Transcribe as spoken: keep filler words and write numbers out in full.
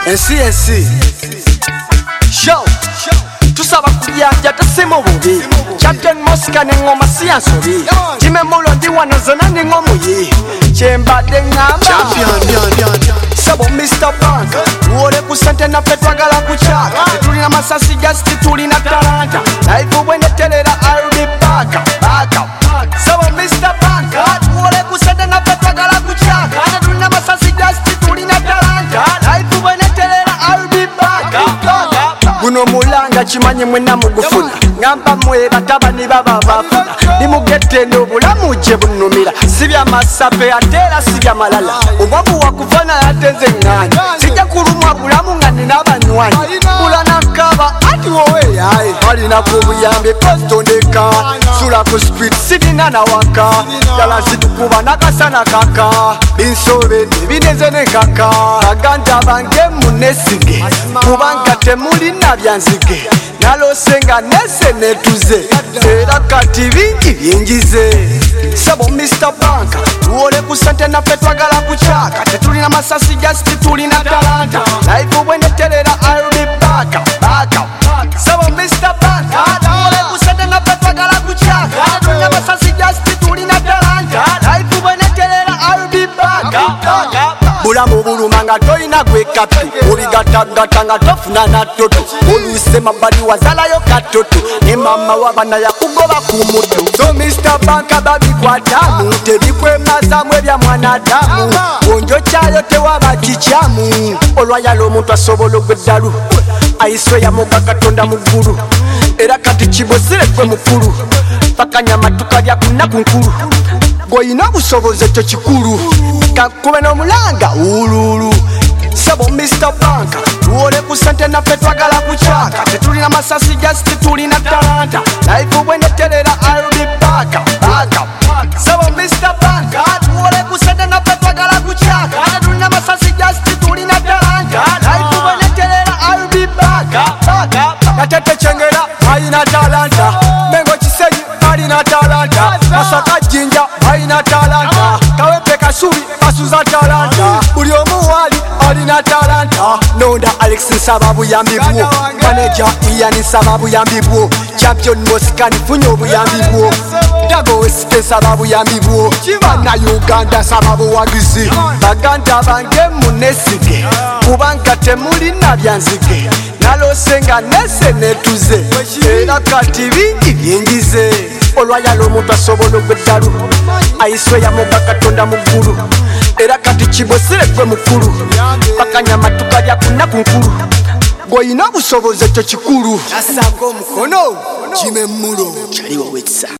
ensi ensi show tusaba kuyanja tasemo bubi Captain Mosca n'engoma siyansobi Jimmy Mulondi wano zona n'engomuyi kyembadde ngamba sabo mister Bank uwole ku sente naffe twagala kukyaka tetulina masasi jasiti tulina talanta live bweneterera I'll be back back sabo mister Bank uwole ku sente naffe twagala kukyaka tetulina masasi jasiti tulina talanta live bweneterera I'll be back guno mulanga kimanyi mwena mugufuna ngamba mwe batabani baba bafuna nimugette n'obulamu gye bunumira sibya masape atera sibya malala obwavu wakufana yatenze ngani sijja kulumwa bulamu nga nina abanywanyi bulana kaba ati wowe yaye alina kubuyambi postondeka sula ku street sibina na waka dala zitukuba nakasana kaka binsobe nebineze ne kaka baganda bange munesige kubanga temuli na byanzige nalosenga nese netuze era kati bingi byingize sabo mister Bank uwole ku sente naffe twagala kukyaka tetulina masasi jasiti tulina talanta live bweneterera I'll be back back sabo mister Bank uwole ku sente naffe twagala kukyaka tetulina masasi jasiti tulina talanta live bweneterera I'll be back bulamu buluma nga toyina gwekapi obigatagata nga tofuna natoto oluse mabali wazalayo katoto ne mama wabana yakugoba ku mutu so mister Bank babikwatamu tebikwemazamu ebya mwanadamu bonjo kyayo tewaba kikyamu olwayala omuntu asobola ogweddalu ayiswe yamoga katonda mu ggulu era kati kibosire gwe mukulu fakanyama tukalya ku nnaku nkulu goyina obusobozi ekyo kikulu kakube n'omulanga ululu sabo mister Bank uwole ku sente naffe twagala kukyaka tetulina masasi jasiti tulina talanta live bweneterera I'll be back back sabo mister Bank uwole ku sente naffe twagala kukyaka tetulina masasi jasiti tulina talanta live bweneterera I'll be back back natete kyengera ayina talanta mengo kisenyi alina talanta masaka jinja ayina talanta kawepe kasubi asuza talanta buli omuwali alina talanta nonda Alex nsaba buyambi bwo manager Ian nsaba buyambi bwo Champion Mosca nfunye obuyambi bwo Dago West nsaba buyambi bwo bana Uganda nsaba buwagizi baganda bange munesige kubanga temuli na byanzige nalosenga nese netuze era kati bingi byingize olwayala omuntu asobola ogweddalu ayiswe yamoga katonda mu ggulu era kati kibosire gwe mukulu bakanyama tukalya ku nnaku nkulu goyina obusobozi ekyo kikulu asanga omukono Jimmy Mulo kyaliwo wetsa.